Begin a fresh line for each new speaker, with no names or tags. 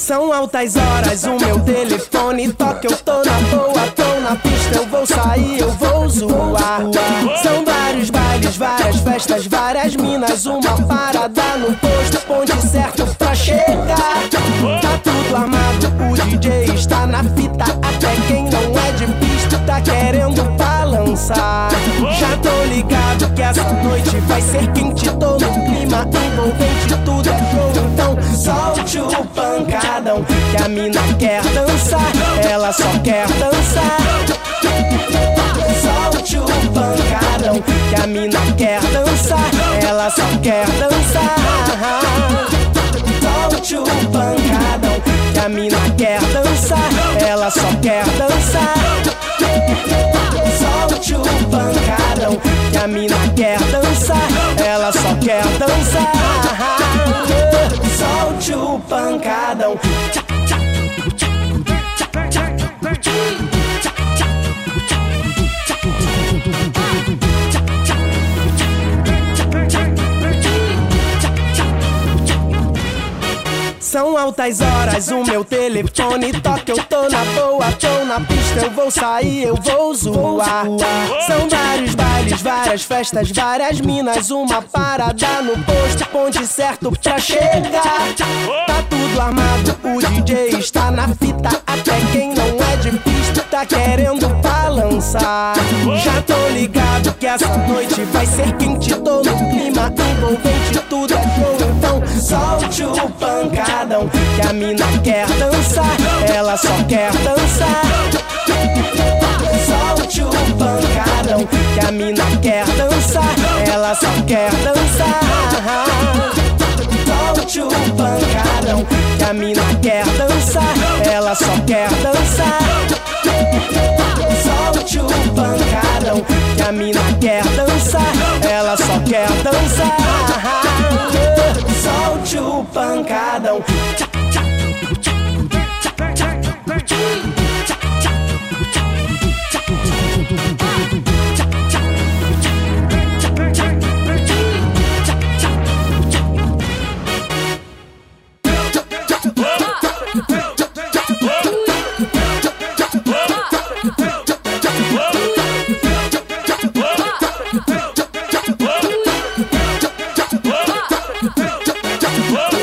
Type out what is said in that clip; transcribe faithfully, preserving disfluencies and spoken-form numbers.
São altas horas, o meu telefone toca, eu tô na boa, tô na pista, eu vou sair, eu vou zoar. São vários bailes, várias festas, várias minas, uma parada no posto, ponte certo pra chegar. Tá tudo armado, o D J está na fita, até quem não é de pista tá querendo balançar. Já tô ligado que essa noite vai ser quente, tô no clima envolvente, tudo é show, então solte o pancadão, que a mina quer dançar, ela só quer dançar. Solte o pancadão, que a mina quer dançar, ela só quer dançar. Solte o pancadão, que a mina quer dançar, ela só quer dançar. Solte o pancadão, que a mina quer dançar, ela só quer dançar. Solte o pancadão. São altas horas, o meu telefone toca, eu tô na boa, tô na pista, eu vou sair, eu vou zoar. São vários bailes, várias festas, várias minas, uma parada no posto, ponte certo pra chegar. Tá tudo armado, o D J está na fita, até quem não é de pista tá querendo balançar. Já tô ligado que essa noite vai ser quente, tô no clima envolvente, tudo é show, então solte o pancadão, que a mina quer dançar, ela só quer dançar. Solte o pancadão, que a mina quer dançar, ela só quer dançar. Solte o pancadão, que a mina quer dançar, ela só quer dançar. Solte o pancadão, que a mina quer dançar, ela só quer dançar. Solte o pancadão.
Whoa!